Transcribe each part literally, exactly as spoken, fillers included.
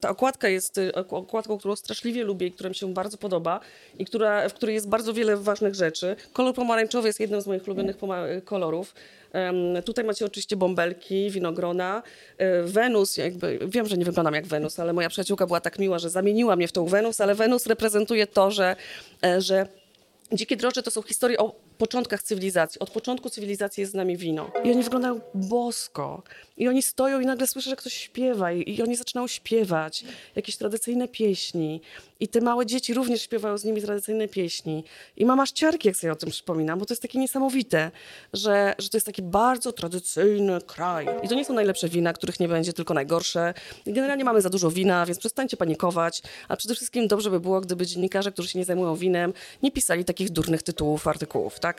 Ta okładka jest okładką, którą straszliwie lubię i która mi się bardzo podoba i która, w której jest bardzo wiele ważnych rzeczy. Kolor pomarańczowy jest jednym z moich ulubionych kolorów. Um, tutaj macie oczywiście bąbelki, winogrona. Wenus, jakby, wiem, że nie wyglądam jak Wenus, ale moja przyjaciółka była tak miła, że zamieniła mnie w tą Wenus, ale Wenus reprezentuje to, że, że dzikie drożdże to są historie o początkach cywilizacji. Od początku cywilizacji jest z nami wino. I oni wyglądają bosko. I oni stoją i nagle słyszę, że ktoś śpiewa. I, i oni zaczynają śpiewać jakieś tradycyjne pieśni. I te małe dzieci również śpiewają z nimi tradycyjne pieśni. I mam aż ciarki, jak sobie o tym przypominam, bo to jest takie niesamowite, że, że to jest taki bardzo tradycyjny kraj. I to nie są najlepsze wina, których nie będzie, tylko najgorsze. I generalnie mamy za dużo wina, więc przestańcie panikować. A przede wszystkim dobrze by było, gdyby dziennikarze, którzy się nie zajmują winem, nie pisali takich durnych tytułów artykułów, tak?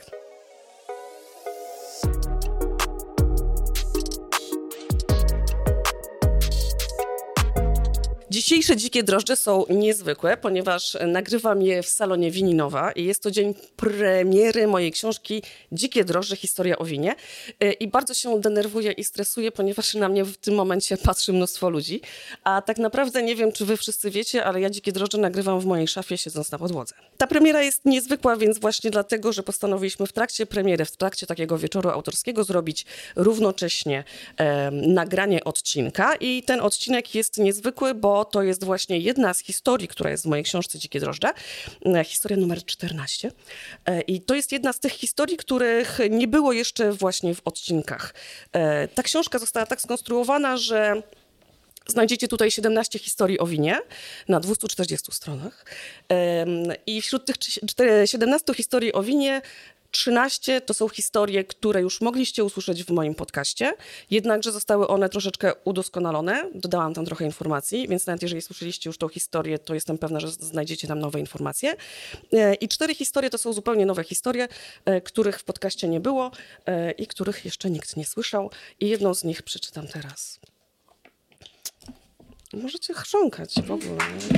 Dzisiejsze dzikie drożdże są niezwykłe, ponieważ nagrywam je w salonie Wininowa i jest to dzień premiery mojej książki Dzikie drożdże, historia o winie. I bardzo się denerwuję i stresuję, ponieważ na mnie w tym momencie patrzy mnóstwo ludzi. A tak naprawdę nie wiem, czy wy wszyscy wiecie, ale ja dzikie drożdże nagrywam w mojej szafie, siedząc na podłodze. Ta premiera jest niezwykła, więc właśnie dlatego, że postanowiliśmy w trakcie premiery, w trakcie takiego wieczoru autorskiego zrobić równocześnie e, nagranie odcinka. I ten odcinek jest niezwykły, bo to jest właśnie jedna z historii, która jest w mojej książce Dzikie drożdże, historia numer czternaście. I to jest jedna z tych historii, których nie było jeszcze właśnie w odcinkach. Ta książka została tak skonstruowana, że znajdziecie tutaj siedemnaście historii o winie na dwieście czterdzieści stronach. I wśród tych siedemnastu historii o winie trzynaście to są historie, które już mogliście usłyszeć w moim podcaście, jednakże zostały one troszeczkę udoskonalone. Dodałam tam trochę informacji, więc nawet jeżeli słyszeliście już tą historię, to jestem pewna, że znajdziecie tam nowe informacje. I cztery historie to są zupełnie nowe historie, których w podcaście nie było i których jeszcze nikt nie słyszał. I jedną z nich przeczytam teraz. Możecie chrząkać w ogóle.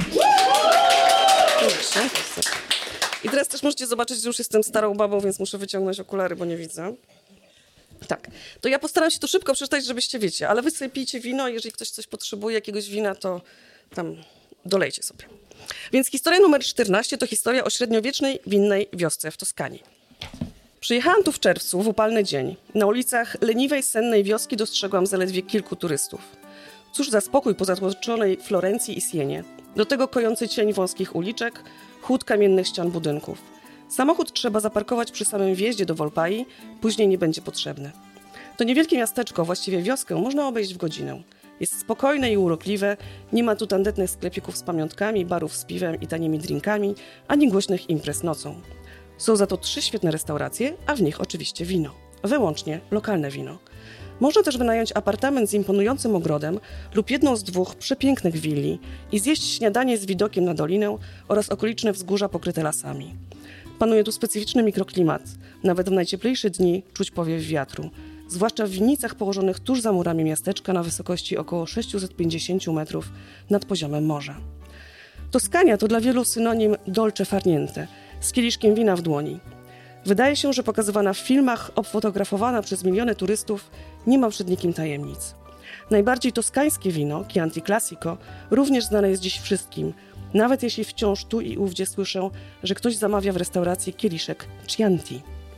Dobrze. I teraz też możecie zobaczyć, że już jestem starą babą, więc muszę wyciągnąć okulary, bo nie widzę. Tak, to ja postaram się to szybko przeczytać, żebyście wiecie, ale wy sobie pijcie wino, jeżeli ktoś coś potrzebuje, jakiegoś wina, to tam dolejcie sobie. Więc historia numer czternaście to historia o średniowiecznej winnej wiosce w Toskanii. Przyjechałam tu w czerwcu, w upalny dzień. Na ulicach leniwej, sennej wioski dostrzegłam zaledwie kilku turystów. Cóż za spokój po zatłoczonej Florencji i Sienie. Do tego kojący cień wąskich uliczek, chłód kamiennych ścian budynków. Samochód trzeba zaparkować przy samym wjeździe do Volpai, później nie będzie potrzebny. To niewielkie miasteczko, właściwie wioskę, można obejść w godzinę. Jest spokojne i urokliwe, nie ma tu tandetnych sklepików z pamiątkami, barów z piwem i tanimi drinkami, ani głośnych imprez nocą. Są za to trzy świetne restauracje, a w nich oczywiście wino. Wyłącznie lokalne wino. Można też wynająć apartament z imponującym ogrodem lub jedną z dwóch przepięknych willi i zjeść śniadanie z widokiem na dolinę oraz okoliczne wzgórza pokryte lasami. Panuje tu specyficzny mikroklimat. Nawet w najcieplejsze dni czuć powiew wiatru, zwłaszcza w winnicach położonych tuż za murami miasteczka na wysokości około sześćset pięćdziesiąt metrów nad poziomem morza. Toskania to dla wielu synonim dolce far niente, z kieliszkiem wina w dłoni. Wydaje się, że pokazywana w filmach, obfotografowana przez miliony turystów, nie ma przed nikim tajemnic. Najbardziej toskańskie wino, Chianti Classico, również znane jest dziś wszystkim, nawet jeśli wciąż tu i ówdzie słyszę, że ktoś zamawia w restauracji kieliszek Chianti.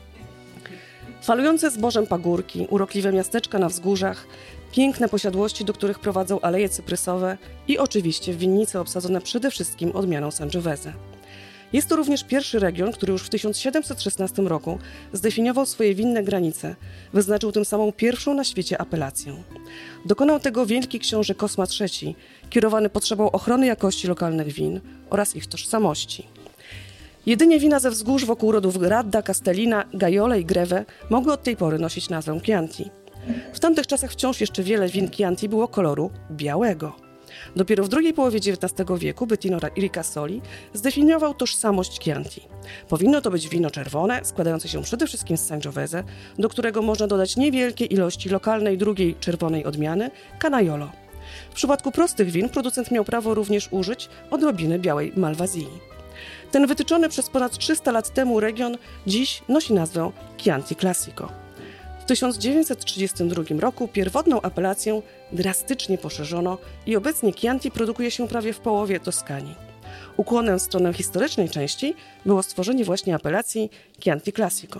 Falujące zbożem pagórki, urokliwe miasteczka na wzgórzach, piękne posiadłości, do których prowadzą aleje cyprysowe i oczywiście winnice obsadzone przede wszystkim odmianą Sangiovese. Jest to również pierwszy region, który już w tysiąc siedemset szesnastym roku zdefiniował swoje winne granice, wyznaczył tym samą pierwszą na świecie apelację. Dokonał tego wielki książę Kosma trzeci, kierowany potrzebą ochrony jakości lokalnych win oraz ich tożsamości. Jedynie wina ze wzgórz wokół rodów Radda, Castellina, Gaiole i Greve mogły od tej pory nosić nazwę Chianti. W tamtych czasach wciąż jeszcze wiele win Chianti było koloru białego. Dopiero w drugiej połowie dziewiętnastego wieku Bettino Ricasoli zdefiniował tożsamość Chianti. Powinno to być wino czerwone, składające się przede wszystkim z Sangiovese, do którego można dodać niewielkie ilości lokalnej drugiej czerwonej odmiany, Canaiolo. W przypadku prostych win producent miał prawo również użyć odrobiny białej Malvasii. Ten wytyczony przez ponad trzysta lat temu region dziś nosi nazwę Chianti Classico. tysiąc dziewięćset trzydziestym drugim roku pierwotną apelację drastycznie poszerzono i obecnie Chianti produkuje się prawie w połowie Toskanii. Ukłonem w stronę historycznej części było stworzenie właśnie apelacji Chianti Classico.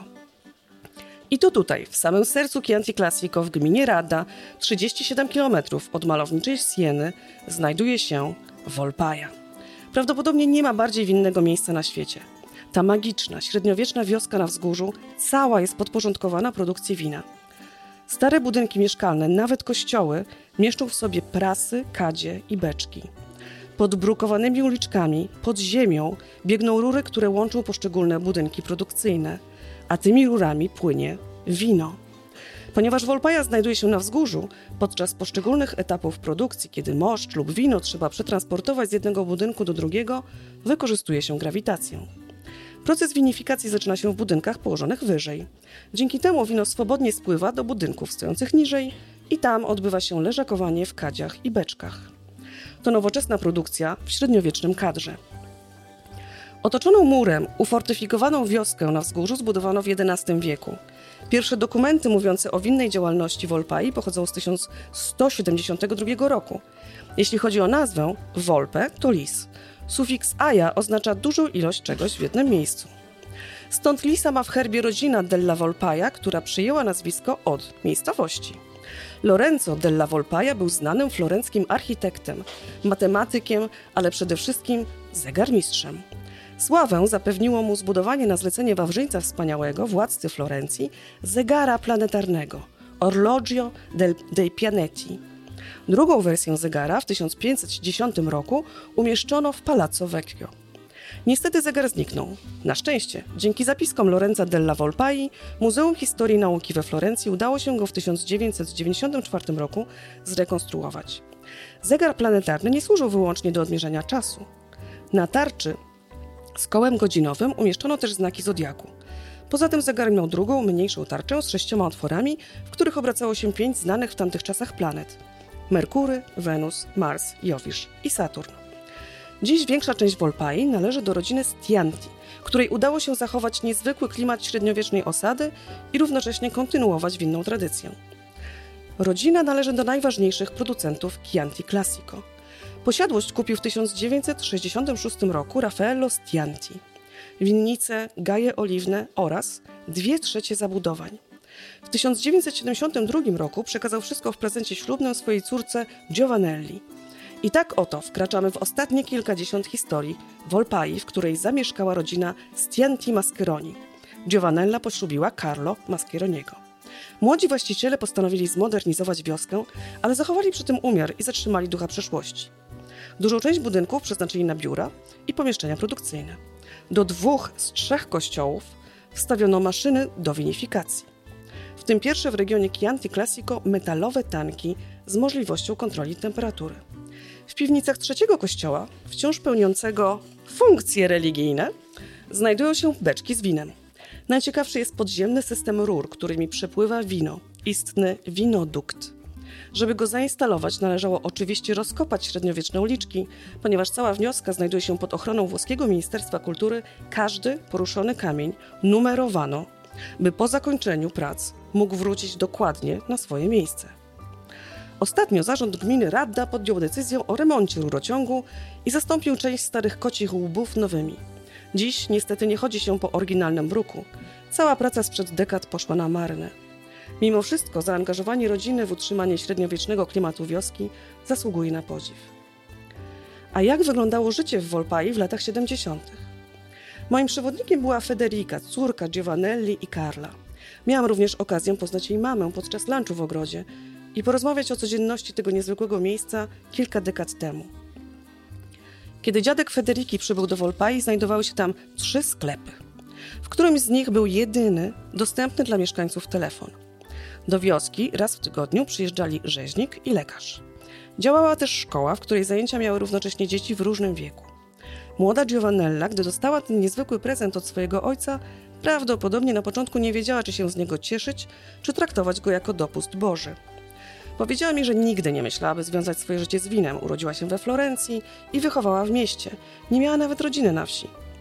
I to tutaj, w samym sercu Chianti Classico w gminie Radda, trzydzieści siedem kilometrów od malowniczej Sieny, znajduje się Volpaia. Prawdopodobnie nie ma bardziej winnego miejsca na świecie. Ta magiczna, średniowieczna wioska na wzgórzu cała jest podporządkowana produkcji wina. Stare budynki mieszkalne, nawet kościoły, mieszczą w sobie prasy, kadzie i beczki. Pod brukowanymi uliczkami, pod ziemią, biegną rury, które łączą poszczególne budynki produkcyjne, a tymi rurami płynie wino. Ponieważ Volpaia znajduje się na wzgórzu, podczas poszczególnych etapów produkcji, kiedy moszcz lub wino trzeba przetransportować z jednego budynku do drugiego, wykorzystuje się grawitację. Proces winifikacji zaczyna się w budynkach położonych wyżej. Dzięki temu wino swobodnie spływa do budynków stojących niżej i tam odbywa się leżakowanie w kadziach i beczkach. To nowoczesna produkcja w średniowiecznym kadrze. Otoczoną murem, ufortyfikowaną wioskę na wzgórzu zbudowano w jedenastym wieku. Pierwsze dokumenty mówiące o winnej działalności Volpai pochodzą z tysiąc sto siedemdziesiątego drugiego roku. Jeśli chodzi o nazwę, Volpe to lis. Sufiks aja oznacza dużą ilość czegoś w jednym miejscu. Stąd lisa ma w herbie rodzina della Volpaia, która przyjęła nazwisko od miejscowości. Lorenzo della Volpaia był znanym florenckim architektem, matematykiem, ale przede wszystkim zegarmistrzem. Sławę zapewniło mu zbudowanie na zlecenie Wawrzyńca Wspaniałego, władcy Florencji, zegara planetarnego Orologio del, dei Pianeti. Drugą wersję zegara w tysiąc pięćset dziesiątym roku umieszczono w Palazzo Vecchio. Niestety zegar zniknął. Na szczęście, dzięki zapiskom Lorenza della Volpai, Muzeum Historii i Nauki we Florencji udało się go w tysiąc dziewięćset dziewięćdziesiątym czwartym roku zrekonstruować. Zegar planetarny nie służył wyłącznie do odmierzania czasu. Na tarczy z kołem godzinowym umieszczono też znaki zodiaku. Poza tym zegar miał drugą, mniejszą tarczę z sześcioma otworami, w których obracało się pięć znanych w tamtych czasach planet: Merkury, Wenus, Mars, Jowisz i Saturn. Dziś większa część Volpai należy do rodziny Stianti, której udało się zachować niezwykły klimat średniowiecznej osady i równocześnie kontynuować winną tradycję. Rodzina należy do najważniejszych producentów Chianti Classico. Posiadłość kupił w tysiąc dziewięćset sześćdziesiątym szóstym roku Raffaello Stianti. Winnice, gaje oliwne oraz dwie trzecie zabudowań. W tysiąc dziewięćset siedemdziesiątym drugim roku przekazał wszystko w prezencie ślubnym swojej córce Giovanelli. I tak oto wkraczamy w ostatnie kilkadziesiąt historii Volpai, w której zamieszkała rodzina Stianti Mascheroni. Giovanella poślubiła Carlo Mascheroniego. Młodzi właściciele postanowili zmodernizować wioskę, ale zachowali przy tym umiar i zatrzymali ducha przeszłości. Dużą część budynków przeznaczyli na biura i pomieszczenia produkcyjne. Do dwóch z trzech kościołów wstawiono maszyny do winifikacji. W tym pierwsze w regionie Chianti Classico metalowe tanki z możliwością kontroli temperatury. W piwnicach trzeciego kościoła, wciąż pełniącego funkcje religijne, znajdują się beczki z winem. Najciekawszy jest podziemny system rur, którymi przepływa wino, istny winodukt. Żeby go zainstalować, należało oczywiście rozkopać średniowieczne uliczki, ponieważ cała wioska znajduje się pod ochroną włoskiego Ministerstwa Kultury, każdy poruszony kamień numerowano, by po zakończeniu prac mógł wrócić dokładnie na swoje miejsce. Ostatnio zarząd gminy Radda podjął decyzję o remoncie rurociągu i zastąpił część starych kocich łbów nowymi. Dziś niestety nie chodzi się po oryginalnym bruku. Cała praca sprzed dekad poszła na marne. Mimo wszystko zaangażowanie rodziny w utrzymanie średniowiecznego klimatu wioski zasługuje na podziw. A jak wyglądało życie w Volpai w latach siedemdziesiątych? Moim przewodnikiem była Federica, córka Giovanelli i Carla. Miałam również okazję poznać jej mamę podczas lunchu w ogrodzie i porozmawiać o codzienności tego niezwykłego miejsca kilka dekad temu. Kiedy dziadek Federiki przybył do Volpai, znajdowały się tam trzy sklepy. W którymś z nich był jedyny dostępny dla mieszkańców telefon. Do wioski raz w tygodniu przyjeżdżali rzeźnik i lekarz. Działała też szkoła, w której zajęcia miały równocześnie dzieci w różnym wieku. Młoda Giovanella, gdy dostała ten niezwykły prezent od swojego ojca, prawdopodobnie na początku nie wiedziała, czy się z niego cieszyć, czy traktować go jako dopust Boży. Powiedziała mi, że nigdy nie myślałaby związać swoje życie z winem. Urodziła się we Florencji i wychowała w mieście. Nie miała nawet rodziny na wsi.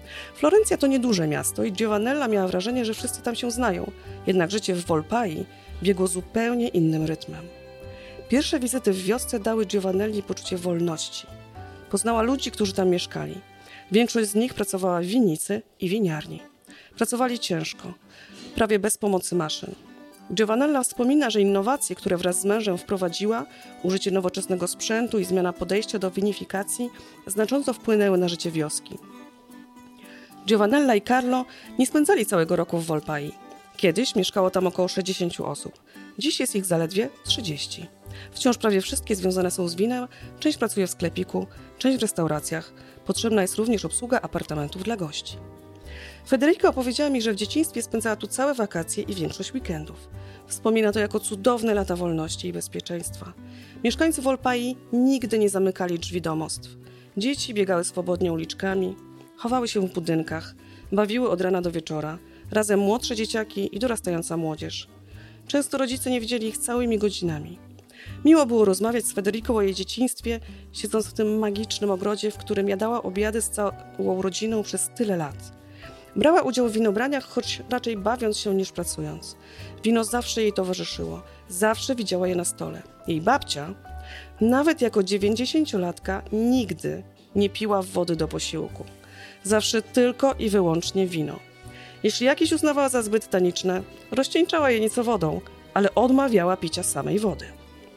Florencja to nieduże miasto i Giovanella miała wrażenie, że wszyscy tam się znają, jednak życie w Volpai biegło zupełnie innym rytmem. Pierwsze wizyty w wiosce dały Giovannelli poczucie wolności. Poznała ludzi, którzy tam mieszkali. Większość z nich pracowała w winnicy i winiarni. Pracowali ciężko, prawie bez pomocy maszyn. Giovannella wspomina, że innowacje, które wraz z mężem wprowadziła, użycie nowoczesnego sprzętu i zmiana podejścia do winifikacji znacząco wpłynęły na życie wioski. Giovannella i Carlo nie spędzali całego roku w Volpai. Kiedyś mieszkało tam około sześćdziesięciu osób. Dziś jest ich zaledwie trzydzieści. Wciąż prawie wszystkie związane są z winem, część pracuje w sklepiku, część w restauracjach. Potrzebna jest również obsługa apartamentów dla gości. Federica opowiedziała mi, że w dzieciństwie spędzała tu całe wakacje i większość weekendów. Wspomina to jako cudowne lata wolności i bezpieczeństwa. Mieszkańcy Volpai nigdy nie zamykali drzwi domostw. Dzieci biegały swobodnie uliczkami, chowały się w budynkach, bawiły od rana do wieczora, razem młodsze dzieciaki i dorastająca młodzież. Często rodzice nie widzieli ich całymi godzinami. Miło było rozmawiać z Federicą o jej dzieciństwie, siedząc w tym magicznym ogrodzie, w którym jadała obiady z całą rodziną przez tyle lat. Brała udział w winobraniach, choć raczej bawiąc się niż pracując. Wino zawsze jej towarzyszyło, zawsze widziała je na stole. Jej babcia, nawet jako dziewięćdziesięciolatka, nigdy nie piła wody do posiłku. Zawsze tylko i wyłącznie wino. Jeśli jakieś uznawała za zbyt taniczne, rozcieńczała je nieco wodą, ale odmawiała picia samej wody.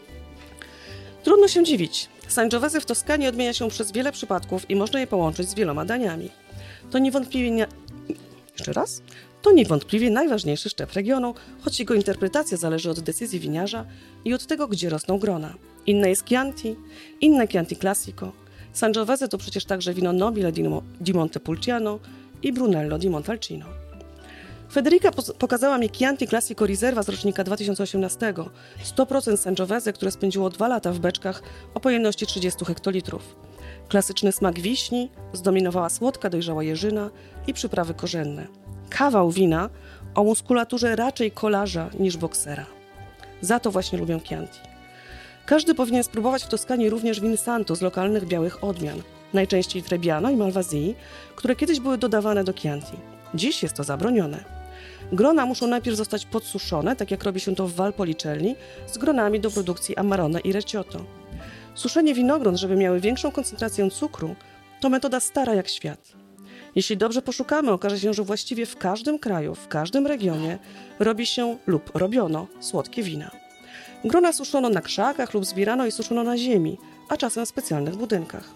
Trudno się dziwić. Sangiovese w Toskanii odmienia się przez wiele przypadków i można je połączyć z wieloma daniami. To niewątpliwie nie... Jeszcze raz? To niewątpliwie najważniejszy szczep regionu, choć jego interpretacja zależy od decyzji winiarza i od tego, gdzie rosną grona. Inne jest Chianti, inne Chianti Classico. Sangiovese to przecież także wino Nobile di Montepulciano i Brunello di Montalcino. Federica pokazała mi Chianti Classico Riserva z rocznika dwa tysiące osiemnastego, sto procent Sangiovese, które spędziło dwa lata w beczkach o pojemności trzydzieści hektolitrów. Klasyczny smak wiśni, zdominowała słodka, dojrzała jeżyna i przyprawy korzenne. Kawał wina o muskulaturze raczej kolarza niż boksera. Za to właśnie lubię Chianti. Każdy powinien spróbować w Toskanii również win Santo z lokalnych białych odmian, najczęściej Trebbiano i Malvasia, które kiedyś były dodawane do Chianti. Dziś jest to zabronione. Grona muszą najpierw zostać podsuszone, tak jak robi się to w Valpolicelli, z gronami do produkcji Amarone i Recioto. Suszenie winogron, żeby miały większą koncentrację cukru, to metoda stara jak świat. Jeśli dobrze poszukamy, okaże się, że właściwie w każdym kraju, w każdym regionie robi się lub robiono słodkie wina. Grona suszono na krzakach lub zbierano i suszono na ziemi, a czasem w specjalnych budynkach.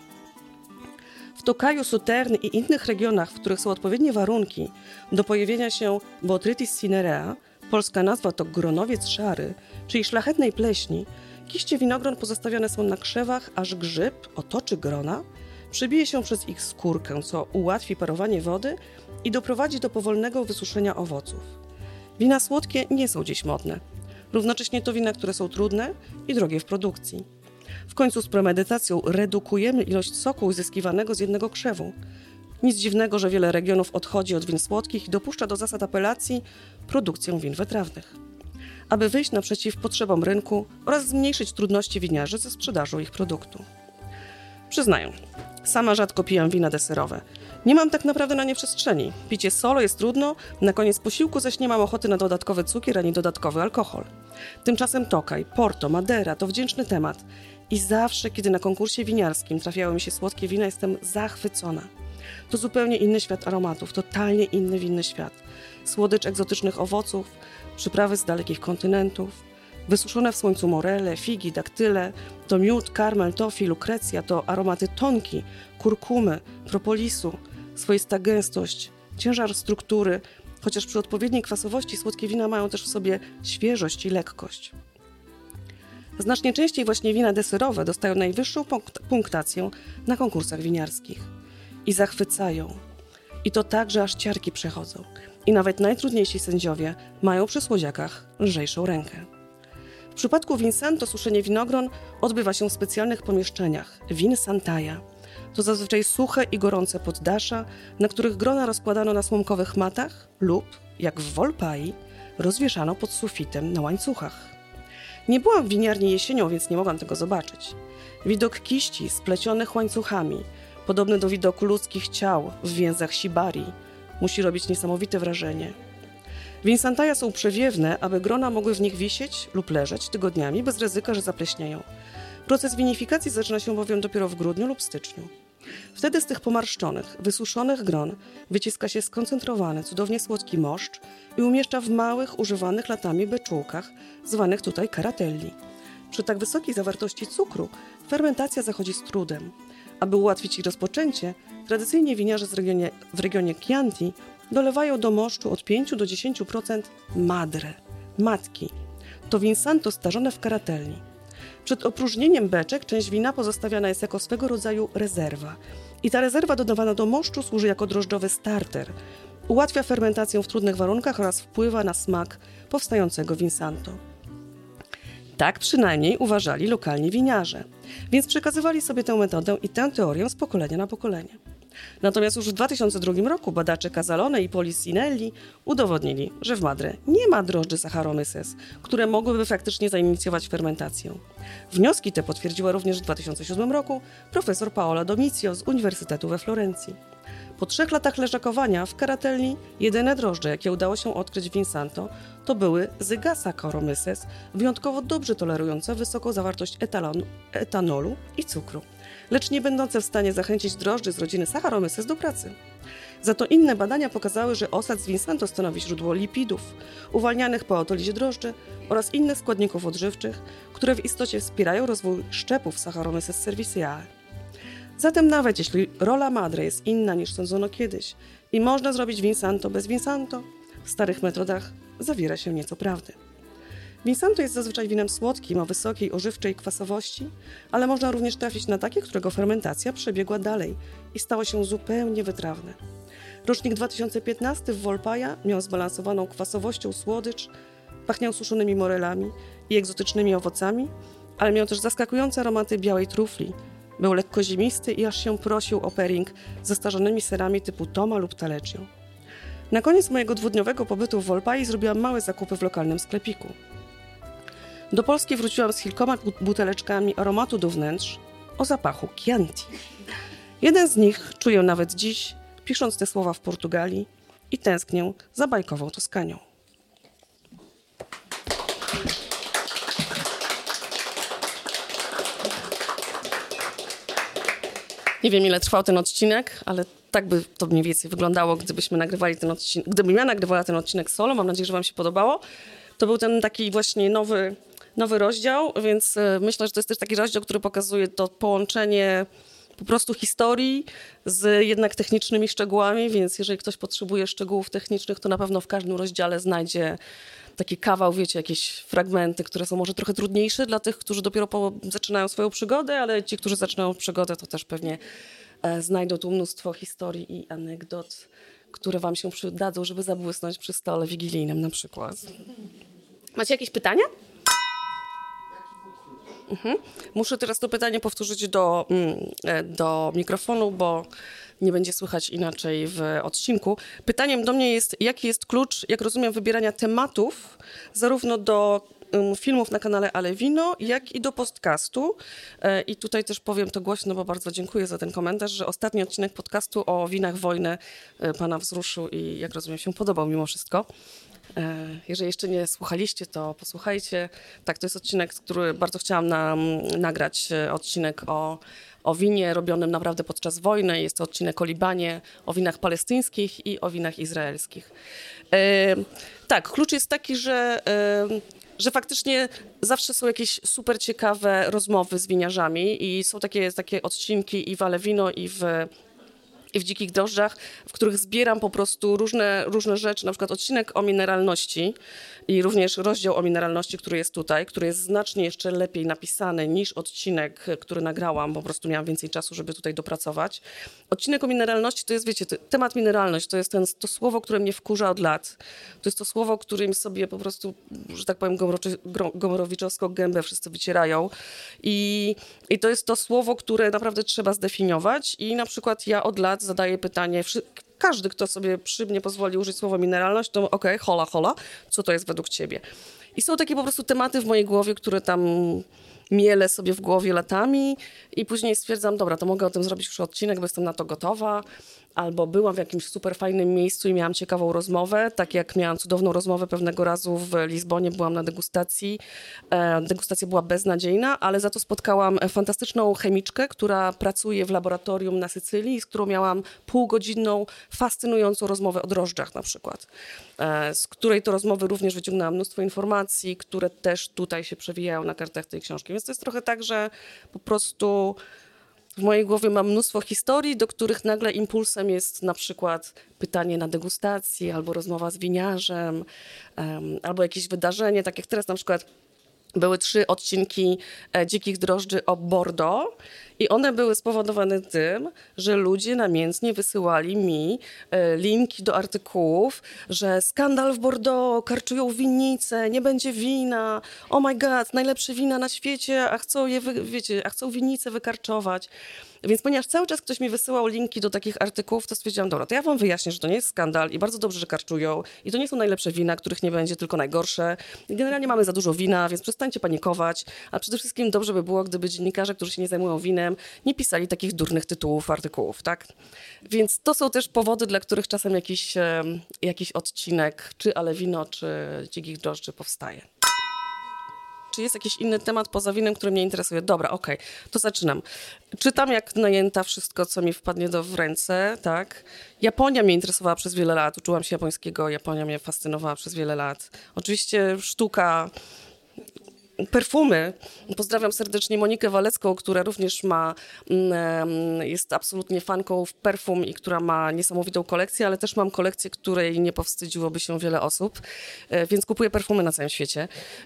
W Tokaju, Sauternes i innych regionach, w których są odpowiednie warunki do pojawienia się Botrytis cinerea, polska nazwa to gronowiec szary, czyli szlachetnej pleśni, kiście winogron pozostawione są na krzewach, aż grzyb otoczy grona, przebije się przez ich skórkę, co ułatwi parowanie wody i doprowadzi do powolnego wysuszenia owoców. Wina słodkie nie są dziś modne. Równocześnie to wina, które są trudne i drogie w produkcji. W końcu z premedytacją redukujemy ilość soku uzyskiwanego z jednego krzewu. Nic dziwnego, że wiele regionów odchodzi od win słodkich i dopuszcza do zasad apelacji produkcję win wytrawnych, aby wyjść naprzeciw potrzebom rynku oraz zmniejszyć trudności winiarzy ze sprzedażą ich produktu. Przyznaję, sama rzadko pijam wina deserowe. Nie mam tak naprawdę na nie przestrzeni. Picie solo jest trudno, na koniec posiłku zaś nie mam ochoty na dodatkowy cukier ani dodatkowy alkohol. Tymczasem Tokaj, Porto, Madeira to wdzięczny temat i zawsze, kiedy na konkursie winiarskim trafiały mi się słodkie wina, jestem zachwycona. To zupełnie inny świat aromatów, totalnie inny winny świat. Słodycz egzotycznych owoców, przyprawy z dalekich kontynentów, wysuszone w słońcu morele, figi, daktyle, to miód, karmel, tofi, lukrecja, to aromaty tonki, kurkumy, propolisu, swoista gęstość, ciężar struktury, chociaż przy odpowiedniej kwasowości słodkie wina mają też w sobie świeżość i lekkość. Znacznie częściej właśnie wina deserowe dostają najwyższą punktację na konkursach winiarskich. I zachwycają. I to tak, że aż ciarki przechodzą. I nawet najtrudniejsi sędziowie mają przy słodziakach lżejszą rękę. W przypadku win Santo suszenie winogron odbywa się w specjalnych pomieszczeniach, win Santaja. To zazwyczaj suche i gorące poddasza, na których grona rozkładano na słomkowych matach lub, jak w Volpai, rozwieszano pod sufitem na łańcuchach. Nie byłam w winiarni jesienią, więc nie mogłam tego zobaczyć. Widok kiści splecionych łańcuchami, podobny do widoku ludzkich ciał w więzach Sibari. Musi robić niesamowite wrażenie. Winsantaja są przewiewne, aby grona mogły w nich wisieć lub leżeć tygodniami bez ryzyka, że zapleśnieją. Proces winifikacji zaczyna się bowiem dopiero w grudniu lub styczniu. Wtedy z tych pomarszczonych, wysuszonych gron wyciska się skoncentrowany, cudownie słodki moszcz i umieszcza w małych, używanych latami beczułkach, zwanych tutaj karatelli. Przy tak wysokiej zawartości cukru fermentacja zachodzi z trudem. Aby ułatwić ich rozpoczęcie, tradycyjnie winiarze z regionie, w regionie Chianti dolewają do moszczu od pięć do dziesięciu procent madre, matki. To winsanto starzone w karatelni. Przed opróżnieniem beczek część wina pozostawiana jest jako swego rodzaju rezerwa. I ta rezerwa dodawana do moszczu służy jako drożdżowy starter. Ułatwia fermentację w trudnych warunkach oraz wpływa na smak powstającego winsanto. Tak przynajmniej uważali lokalni winiarze, więc przekazywali sobie tę metodę i tę teorię z pokolenia na pokolenie. Natomiast już w dwa tysiące drugim roku badacze Casalone i Polisinelli udowodnili, że w Madre nie ma drożdży Saccharomyces, które mogłyby faktycznie zainicjować fermentację. Wnioski te potwierdziła również w dwa tysiące siódmym roku profesor Paola Domizio z Uniwersytetu we Florencji. Po trzech latach leżakowania w karatelni jedyne drożdże, jakie udało się odkryć w Vinsanto, to były Zyga Saccharomyces, wyjątkowo dobrze tolerujące wysoką zawartość etalonu, etanolu i cukru, lecz nie będące w stanie zachęcić drożdży z rodziny Saccharomyces do pracy. Za to inne badania pokazały, że osad z Vinsanto stanowi źródło lipidów, uwalnianych po autolizie drożdży oraz innych składników odżywczych, które w istocie wspierają rozwój szczepów Saccharomyces cerevisiae. Zatem nawet jeśli rola Madre jest inna niż sądzono kiedyś i można zrobić Vinsanto bez Vinsanto, w starych metodach zawiera się nieco prawdy. Vinsanto jest zazwyczaj winem słodkim o wysokiej ożywczej kwasowości, ale można również trafić na takie, którego fermentacja przebiegła dalej i stało się zupełnie wytrawne. Rocznik dwa tysiące piętnasty w Volpaja miał zbalansowaną kwasowością słodycz, pachniał suszonymi morelami i egzotycznymi owocami, ale miał też zaskakujące aromaty białej trufli. Był lekko zimisty i aż się prosił o pairing ze starzonymi serami typu Toma lub Taleggio. Na koniec mojego dwudniowego pobytu w Volpai zrobiłam małe zakupy w lokalnym sklepiku. Do Polski wróciłam z kilkoma buteleczkami aromatu do wnętrz o zapachu Chianti. Jeden z nich czuję nawet dziś, pisząc te słowa w Portugalii i tęsknię za bajkową Toskanią. Nie wiem, ile trwał ten odcinek, ale tak by to mniej więcej wyglądało, gdybyśmy nagrywali ten odcinek, gdybym ja nagrywała ten odcinek solo. Mam nadzieję, że wam się podobało. To był ten taki właśnie nowy, nowy rozdział, więc myślę, że to jest też taki rozdział, który pokazuje to połączenie po prostu historii z jednak technicznymi szczegółami, więc jeżeli ktoś potrzebuje szczegółów technicznych, to na pewno w każdym rozdziale znajdzie taki kawał, wiecie, jakieś fragmenty, które są może trochę trudniejsze dla tych, którzy dopiero po, zaczynają swoją przygodę, ale ci, którzy zaczynają przygodę, to też pewnie e, znajdą tu mnóstwo historii i anegdot, które wam się przydadzą, żeby zabłysnąć przy stole wigilijnym na przykład. Macie jakieś pytania? Mhm. Muszę teraz to pytanie powtórzyć do, do mikrofonu, bo nie będzie słychać inaczej w odcinku. Pytaniem do mnie jest, jaki jest klucz, jak rozumiem, wybierania tematów zarówno do um, filmów na kanale Ale Wino, jak i do podcastu. E, I tutaj też powiem to głośno, bo bardzo dziękuję za ten komentarz, że ostatni odcinek podcastu o winach wojny e, pana wzruszył i jak rozumiem się podobał mimo wszystko. Jeżeli jeszcze nie słuchaliście, to posłuchajcie. Tak, to jest odcinek, który bardzo chciałam na, nagrać, odcinek o, o winie robionym naprawdę podczas wojny. Jest to odcinek o Libanie, o winach palestyńskich i o winach izraelskich. E, tak, klucz jest taki, że, e, że faktycznie zawsze są jakieś super ciekawe rozmowy z winiarzami i są takie, takie odcinki i w Ale Wino, i w i w Dzikich Drożdżach, w których zbieram po prostu różne, różne rzeczy, na przykład odcinek o mineralności i również rozdział o mineralności, który jest tutaj, który jest znacznie jeszcze lepiej napisany niż odcinek, który nagrałam, po prostu miałam więcej czasu, żeby tutaj dopracować. Odcinek o mineralności to jest, wiecie, to, temat mineralność to jest ten, to słowo, które mnie wkurza od lat. To jest to słowo, którym sobie po prostu, że tak powiem, gomorowiczowską gębę wszyscy wycierają i, i to jest to słowo, które naprawdę trzeba zdefiniować i na przykład ja od lat zadaję pytanie, każdy, kto sobie przy mnie pozwoli użyć słowa mineralność, to okej, okay, hola, hola, co to jest według ciebie? I są takie po prostu tematy w mojej głowie, które tam mielę sobie w głowie latami i później stwierdzam, dobra, to mogę o tym zrobić już odcinek, bo jestem na to gotowa. Albo byłam w jakimś super fajnym miejscu i miałam ciekawą rozmowę, tak jak miałam cudowną rozmowę pewnego razu w Lizbonie, byłam na degustacji. E, degustacja była beznadziejna, ale za to spotkałam fantastyczną chemiczkę, która pracuje w laboratorium na Sycylii, z którą miałam półgodzinną, fascynującą rozmowę o drożdżach na przykład, e, z której to rozmowy również wyciągnęłam mnóstwo informacji, które też tutaj się przewijają na kartach tej książki. Więc to jest trochę tak, że po prostu w mojej głowie mam mnóstwo historii, do których nagle impulsem jest na przykład pytanie na degustacji, albo rozmowa z winiarzem, um, albo jakieś wydarzenie, tak jak teraz na przykład były trzy odcinki e, Dzikich Drożdży o Bordeaux i one były spowodowane tym, że ludzie namiętnie wysyłali mi e, linki do artykułów, że skandal w Bordeaux, karczują winnice, nie będzie wina, oh my god, najlepsze wina na świecie, a chcą je, wy, wiecie, a chcą winnice wykarczować. Więc ponieważ cały czas ktoś mi wysyłał linki do takich artykułów, to stwierdziłam, dobra, to ja wam wyjaśnię, że to nie jest skandal i bardzo dobrze, że karczują i to nie są najlepsze wina, których nie będzie, tylko najgorsze. I generalnie mamy za dużo wina, więc przestańcie panikować, a przede wszystkim dobrze by było, gdyby dziennikarze, którzy się nie zajmują winem, nie pisali takich durnych tytułów artykułów, tak? Więc to są też powody, dla których czasem jakiś, jakiś odcinek, czy Ale wino, czy Dzikich Drożdży powstaje. Czy jest jakiś inny temat poza winem, który mnie interesuje? Dobra, okej, okay. To zaczynam. Czytam jak najęta wszystko, co mi wpadnie do w ręce, tak? Japonia mnie interesowała przez wiele lat, uczyłam się japońskiego, Japonia mnie fascynowała przez wiele lat. Oczywiście sztuka, perfumy. Pozdrawiam serdecznie Monikę Walecką, która również ma, jest absolutnie fanką w perfum i która ma niesamowitą kolekcję, ale też mam kolekcję, której nie powstydziłoby się wiele osób, więc kupuję perfumy na całym świecie.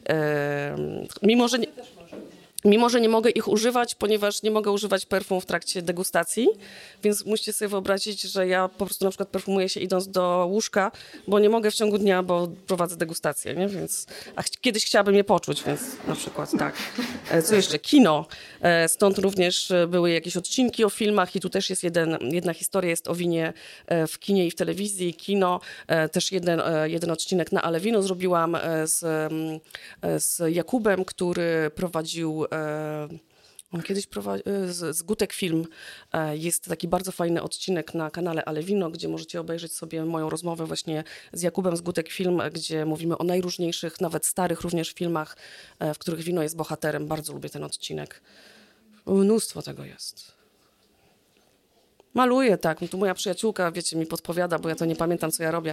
Mimo, że nie... Mimo, że nie mogę ich używać, ponieważ nie mogę używać perfum w trakcie degustacji, więc musicie sobie wyobrazić, że ja po prostu na przykład perfumuję się idąc do łóżka, bo nie mogę w ciągu dnia, bo prowadzę degustację, nie? Więc a ch- kiedyś chciałabym je poczuć, więc na przykład tak. E, Co jeszcze? Kino. E, Stąd również były jakieś odcinki o filmach i tu też jest jeden, jedna historia, jest o winie e, w kinie i w telewizji. Kino, e, też jeden, e, jeden odcinek na Ale wino zrobiłam e, z, e, z Jakubem, który prowadził On kiedyś prowadzi, z, z Gutek Film jest taki bardzo fajny odcinek na kanale Ale wino, gdzie możecie obejrzeć sobie moją rozmowę właśnie z Jakubem z Gutek Film, gdzie mówimy o najróżniejszych, nawet starych również filmach, w których wino jest bohaterem. Bardzo lubię ten odcinek. Mnóstwo tego jest. Maluję, tak. Tu moja przyjaciółka, wiecie, mi podpowiada, bo ja to nie pamiętam, co ja robię.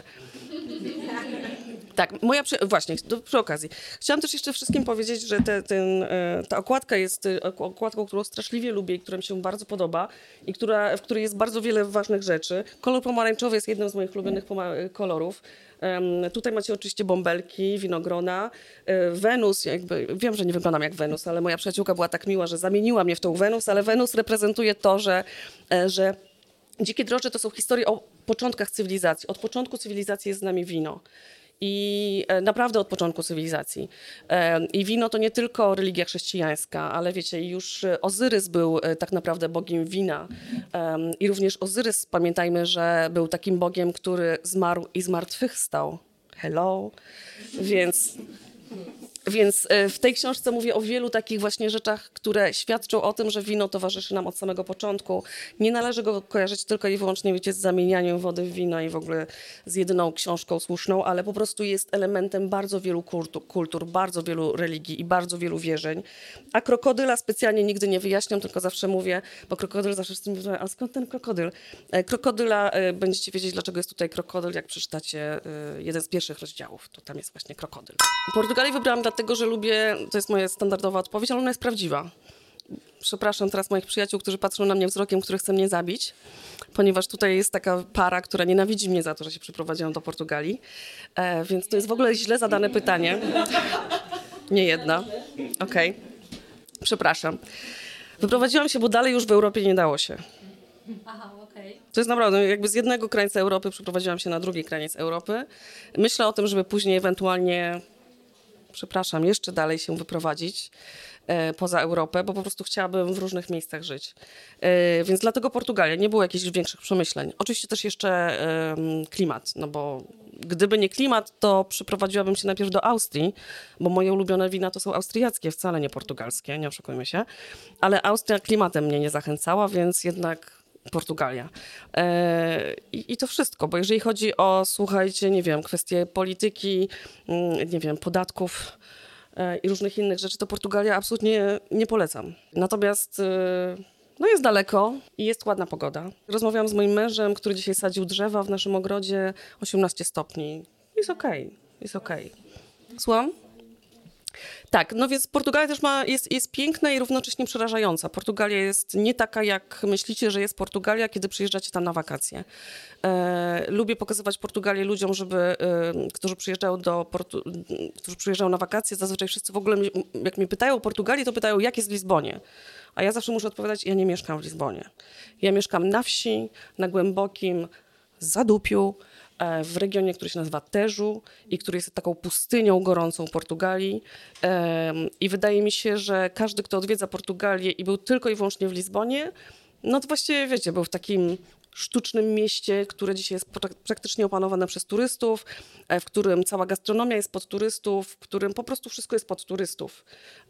Tak, moja przy... właśnie, do, przy okazji. Chciałam też jeszcze wszystkim powiedzieć, że te, ten, ta okładka jest okładką, którą straszliwie lubię i która mi się bardzo podoba i która, w której jest bardzo wiele ważnych rzeczy. Kolor pomarańczowy jest jednym z moich ulubionych kolorów. Um, tutaj macie oczywiście bąbelki, winogrona. Wenus, jakby, wiem, że nie wyglądam jak Wenus, ale moja przyjaciółka była tak miła, że zamieniła mnie w tą Wenus, ale Wenus reprezentuje to, że, że Dzikie Drożdże to są historie o początkach cywilizacji. Od początku cywilizacji jest z nami wino. I naprawdę od początku cywilizacji. I wino to nie tylko religia chrześcijańska, ale wiecie, już Ozyrys był tak naprawdę bogiem wina. I również Ozyrys, pamiętajmy, że był takim bogiem, który zmarł i zmartwychwstał. Hello. Więc... Więc w tej książce mówię o wielu takich właśnie rzeczach, które świadczą o tym, że wino towarzyszy nam od samego początku. Nie należy go kojarzyć tylko i wyłącznie, wiecie, z zamienianiem wody w wino i w ogóle z jedyną książką słuszną, ale po prostu jest elementem bardzo wielu kultur, kultur, bardzo wielu religii i bardzo wielu wierzeń. A krokodyla specjalnie nigdy nie wyjaśniam, tylko zawsze mówię, bo krokodyl zawsze z tym mówię, a skąd ten krokodyl? Krokodyla, będziecie wiedzieć, dlaczego jest tutaj krokodyl, jak przeczytacie jeden z pierwszych rozdziałów. To tam jest właśnie krokodyl. Portugalii wybrałam dla Dlatego, że lubię, to jest moja standardowa odpowiedź, ale ona jest prawdziwa. Przepraszam teraz moich przyjaciół, którzy patrzą na mnie wzrokiem, który chce mnie zabić, ponieważ tutaj jest taka para, która nienawidzi mnie za to, że się przyprowadziłam do Portugalii. E, więc to jest w ogóle źle zadane pytanie. Nie jedna. Okej. Okay. Przepraszam. Wyprowadziłam się, bo dalej już w Europie nie dało się. Aha, okej. Okay. To jest naprawdę, jakby z jednego krańca Europy przeprowadziłam się na drugi kraniec Europy. Myślę o tym, żeby później ewentualnie... przepraszam, jeszcze dalej się wyprowadzić e, poza Europę, bo po prostu chciałabym w różnych miejscach żyć. E, więc dlatego Portugalia, nie było jakichś większych przemyśleń. Oczywiście też jeszcze e, klimat, no bo gdyby nie klimat, to przyprowadziłabym się najpierw do Austrii, bo moje ulubione wina to są austriackie, wcale nie portugalskie, nie oszukujmy się. Ale Austria klimatem mnie nie zachęcała, więc jednak Portugalia. E, i, I to wszystko, bo jeżeli chodzi o, słuchajcie, nie wiem, kwestie polityki, mm, nie wiem, podatków e, i różnych innych rzeczy, to Portugalia absolutnie nie polecam. Natomiast e, no jest daleko i jest ładna pogoda. Rozmawiałam z moim mężem, który dzisiaj sadził drzewa w naszym ogrodzie, osiemnaście stopni. Jest okej, okay, jest okej. Okay. Słucham? Tak, no więc Portugalia też ma, jest, jest piękna i równocześnie przerażająca. Portugalia jest nie taka, jak myślicie, że jest Portugalia, kiedy przyjeżdżacie tam na wakacje. E, lubię pokazywać Portugalię ludziom, żeby, e, którzy przyjeżdżają do Portu, którzy przyjeżdżają na wakacje. Zazwyczaj wszyscy w ogóle, jak mnie pytają o Portugalii, to pytają, jak jest w Lizbonie. A ja zawsze muszę odpowiadać, ja nie mieszkam w Lizbonie. Ja mieszkam na wsi, na głębokim Zadupiu, w regionie, który się nazywa Teżu i który jest taką pustynią gorącą Portugalii. I wydaje mi się, że każdy, kto odwiedza Portugalię i był tylko i wyłącznie w Lizbonie, no to właściwie, wiecie, był w takim sztucznym mieście, które dzisiaj jest praktycznie opanowane przez turystów, w którym cała gastronomia jest pod turystów, w którym po prostu wszystko jest pod turystów.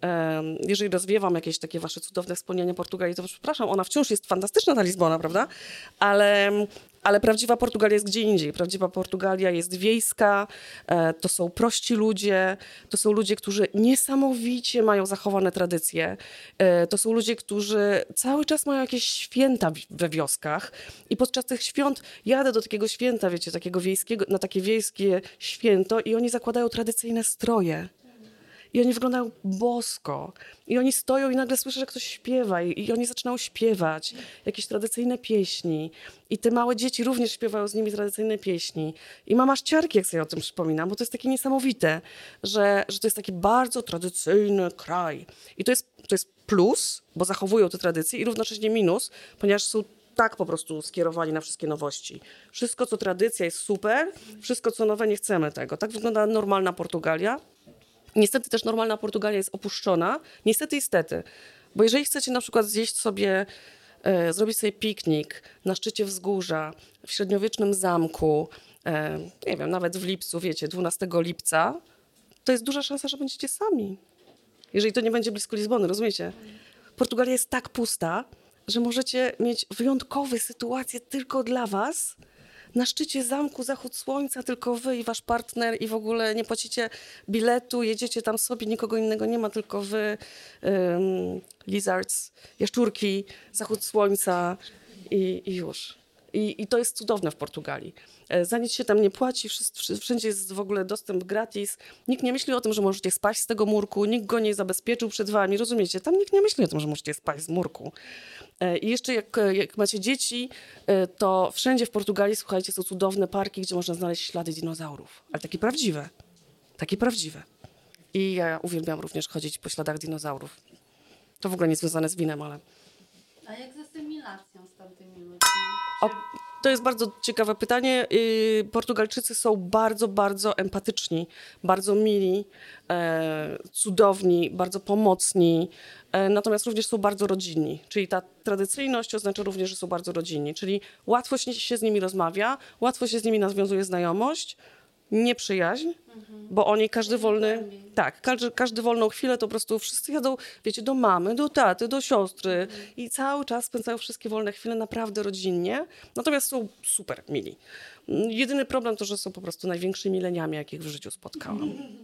Jeżeli rozwiewam jakieś takie wasze cudowne wspomnienia Portugalii, to przepraszam, ona wciąż jest fantastyczna, ta Lizbona, prawda? Ale... Ale prawdziwa Portugalia jest gdzie indziej. Prawdziwa Portugalia jest wiejska, to są prości ludzie, to są ludzie, którzy niesamowicie mają zachowane tradycje. To są ludzie, którzy cały czas mają jakieś święta we wioskach i podczas tych świąt jadę do takiego święta, wiecie, takiego wiejskiego, na takie wiejskie święto i oni zakładają tradycyjne stroje. I oni wyglądają bosko. I oni stoją i nagle słyszę, że ktoś śpiewa. I, i oni zaczynają śpiewać jakieś tradycyjne pieśni. I te małe dzieci również śpiewają z nimi tradycyjne pieśni. I mam aż ciarki, jak sobie o tym przypominam, bo to jest takie niesamowite, że, że to jest taki bardzo tradycyjny kraj. I to jest, to jest plus, bo zachowują te tradycje i równocześnie minus, ponieważ są tak po prostu skierowani na wszystkie nowości. Wszystko, co tradycja, jest super. Wszystko, co nowe, nie chcemy tego. Tak wygląda normalna Portugalia. Niestety też normalna Portugalia jest opuszczona. Niestety, niestety. Bo jeżeli chcecie na przykład zjeść sobie, e, zrobić sobie piknik na szczycie wzgórza, w średniowiecznym zamku, e, nie wiem, nawet w lipcu, wiecie, dwunastego lipca, to jest duża szansa, że będziecie sami. Jeżeli to nie będzie blisko Lizbony, rozumiecie? Portugalia jest tak pusta, że możecie mieć wyjątkowe sytuacje tylko dla was, na szczycie zamku, zachód słońca, tylko wy i wasz partner i w ogóle nie płacicie biletu, jedziecie tam sobie, nikogo innego nie ma, tylko wy, um, lizards, jaszczurki, zachód słońca i, i już. I, I to jest cudowne w Portugalii. Za nic się tam nie płaci, wszędzie jest w ogóle dostęp gratis. Nikt nie myśli o tym, że możecie spaść z tego murku, nikt go nie zabezpieczył przed wami, rozumiecie? Tam nikt nie myśli o tym, że możecie spaść z murku. I jeszcze jak, jak macie dzieci, to wszędzie w Portugalii, słuchajcie, są cudowne parki, gdzie można znaleźć ślady dinozaurów. Ale takie prawdziwe. Takie prawdziwe. I ja uwielbiam również chodzić po śladach dinozaurów. To w ogóle nie związane z winem, ale... A jak z asymilacją z tamtymi ludźmi? O, to jest bardzo ciekawe pytanie. Yy, Portugalczycy są bardzo, bardzo empatyczni, bardzo mili, e, cudowni, bardzo pomocni, e, natomiast również są bardzo rodzinni. Czyli ta tradycyjność oznacza również, że są bardzo rodzinni. Czyli łatwo się, się z nimi rozmawia, łatwo się z nimi nawiązuje znajomość, nie przyjaźń, mhm. bo oni każdy wolny, tak, każdy, każdy wolną chwilę to po prostu wszyscy jadą, wiecie, do mamy, do taty, do siostry mhm. i cały czas spędzają wszystkie wolne chwile naprawdę rodzinnie, natomiast są super mili. Jedyny problem to, że są po prostu największymi leniami, jakich w życiu spotkałam. Mhm.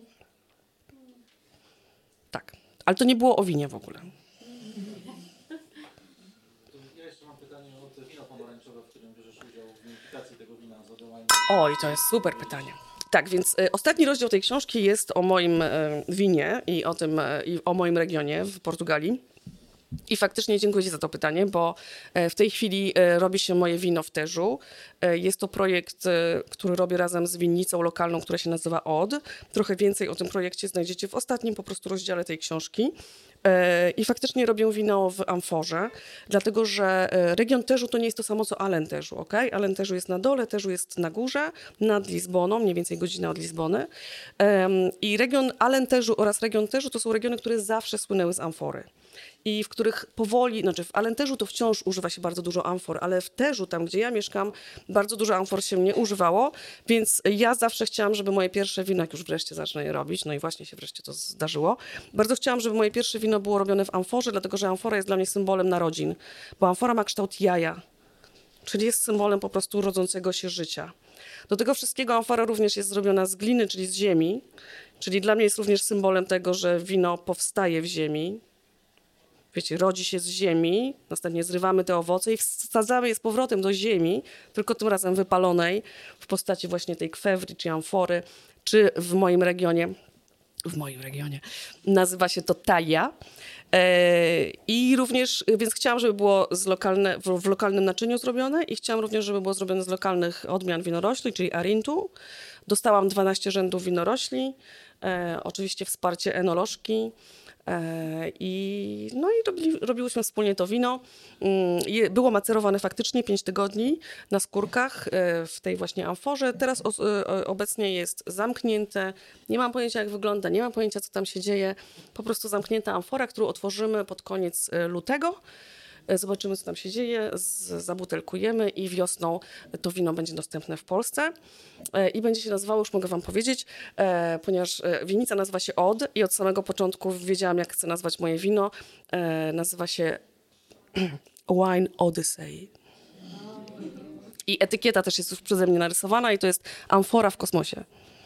Tak, ale to nie było o winie w ogóle. Ja jeszcze mam pytanie o to wino pomarańczowe, w którym bierzesz udział w winifikacji tego wina. Oj, to jest super pytanie. Tak, więc y, ostatni rozdział tej książki jest o moim y, winie i o tym, y, i o moim regionie w Portugalii. I faktycznie dziękuję Ci za to pytanie, bo y, w tej chwili y, robi się moje wino w Teżu. Y, jest to projekt, y, który robię razem z winnicą lokalną, która się nazywa Od. Trochę więcej o tym projekcie znajdziecie w ostatnim po prostu rozdziale tej książki. I faktycznie robię wino w amforze, dlatego że region Teżu to nie jest to samo co Alentejo, ok? Alentejo jest na dole, Teżu jest na górze, nad Lizboną, mniej więcej godzinę od Lizbony. I region Alentejo oraz region Teżu to są regiony, które zawsze słynęły z amfory. i w których powoli, znaczy w Alenteżu to wciąż używa się bardzo dużo amfor, ale w Teżu, tam gdzie ja mieszkam, bardzo dużo amfor się nie używało, więc ja zawsze chciałam, żeby moje pierwsze wino, jak już wreszcie zacznę je robić, no i właśnie się wreszcie to zdarzyło, bardzo chciałam, żeby moje pierwsze wino było robione w amforze, dlatego że amfora jest dla mnie symbolem narodzin, bo amfora ma kształt jaja, czyli jest symbolem po prostu rodzącego się życia. Do tego wszystkiego amfora również jest zrobiona z gliny, czyli z ziemi, czyli dla mnie jest również symbolem tego, że wino powstaje w ziemi. Wiecie, rodzi się z ziemi, następnie zrywamy te owoce i wsadzamy je z powrotem do ziemi, tylko tym razem wypalonej w postaci właśnie tej kwewry czy amfory, czy w moim regionie, w moim regionie nazywa się to taja. I również, więc chciałam, żeby było z lokalne, w, w lokalnym naczyniu zrobione i chciałam również, żeby było zrobione z lokalnych odmian winorośli, czyli arintu. Dostałam dwanaście rzędów winorośli, e, oczywiście wsparcie enolożki e, i, no i robili, robiłyśmy wspólnie to wino. Mm, było macerowane faktycznie pięć tygodni na skórkach e, w tej właśnie amforze. Teraz o, e, obecnie jest zamknięte. Nie mam pojęcia, jak wygląda, nie mam pojęcia, co tam się dzieje. Po prostu zamknięta amfora, którą otworzymy pod koniec lutego. Zobaczymy, co tam się dzieje, z, zabutelkujemy i wiosną to wino będzie dostępne w Polsce. E, I będzie się nazywało, już mogę wam powiedzieć, e, ponieważ winica nazywa się Od i od samego początku wiedziałam, jak chcę nazwać moje wino. E, nazywa się Wine Odyssey. I etykieta też jest już przeze mnie narysowana i to jest amfora w kosmosie.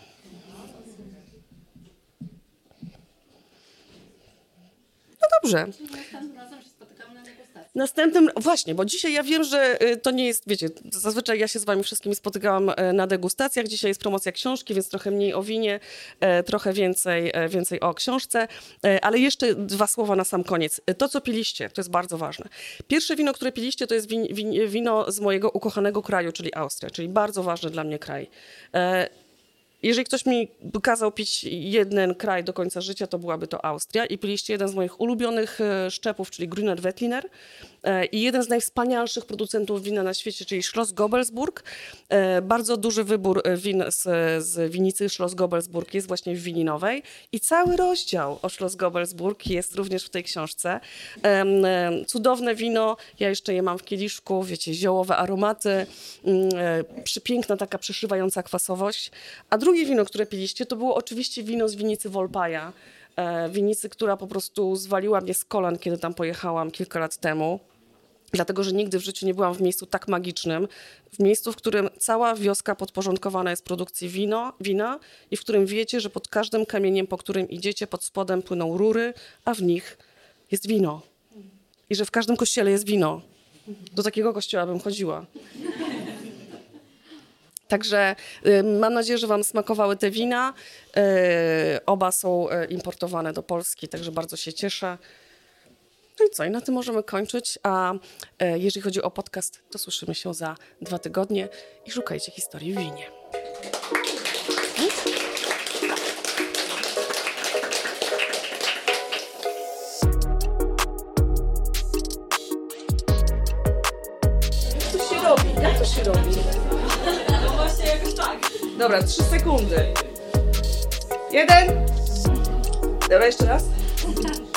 No dobrze. Następnym razem się spotykamy na degustacji. Następnym, właśnie, bo dzisiaj ja wiem, że y, to nie jest, wiecie, zazwyczaj ja się z wami wszystkimi spotykałam y, na degustacjach, dzisiaj jest promocja książki, więc trochę mniej o winie, y, trochę więcej, y, więcej o książce, y, ale jeszcze dwa słowa na sam koniec. Y, To, co piliście, to jest bardzo ważne. Pierwsze wino, które piliście, to jest win, win, wino z mojego ukochanego kraju, czyli Austria, czyli bardzo ważny dla mnie kraj. Y, Jeżeli ktoś mi by kazał pić jeden kraj do końca życia, to byłaby to Austria i piliście jeden z moich ulubionych e, szczepów, czyli Grüner Veltliner e, i jeden z najwspanialszych producentów wina na świecie, czyli Schloss Gobelsburg. E, bardzo duży wybór win z, z winicy Schloss Gobelsburg jest właśnie w Wininowej i cały rozdział o Schloss Gobelsburg jest również w tej książce. E, e, cudowne wino, ja jeszcze je mam w kieliszku, wiecie, ziołowe aromaty, e, przepiękna taka przeszywająca kwasowość, a drugi Drugie wino, które piliście, to było oczywiście wino z winicy Volpaja. E, winicy, która po prostu zwaliła mnie z kolan, kiedy tam pojechałam kilka lat temu. Dlatego, że nigdy w życiu nie byłam w miejscu tak magicznym. W miejscu, w którym cała wioska podporządkowana jest produkcji wino, wina i w którym wiecie, że pod każdym kamieniem, po którym idziecie, pod spodem płyną rury, a w nich jest wino. I że w każdym kościele jest wino. Do takiego kościoła bym chodziła. Także y, mam nadzieję, że wam smakowały te wina. Y, oba są y, importowane do Polski, także bardzo się cieszę. No i co, i na tym możemy kończyć, a y, jeżeli chodzi o podcast, to słyszymy się za dwa tygodnie i szukajcie historii w winie. Jak to się robi? Jak to się robi? Dobra, trzy sekundy. Jeden. Dobra, jeszcze raz.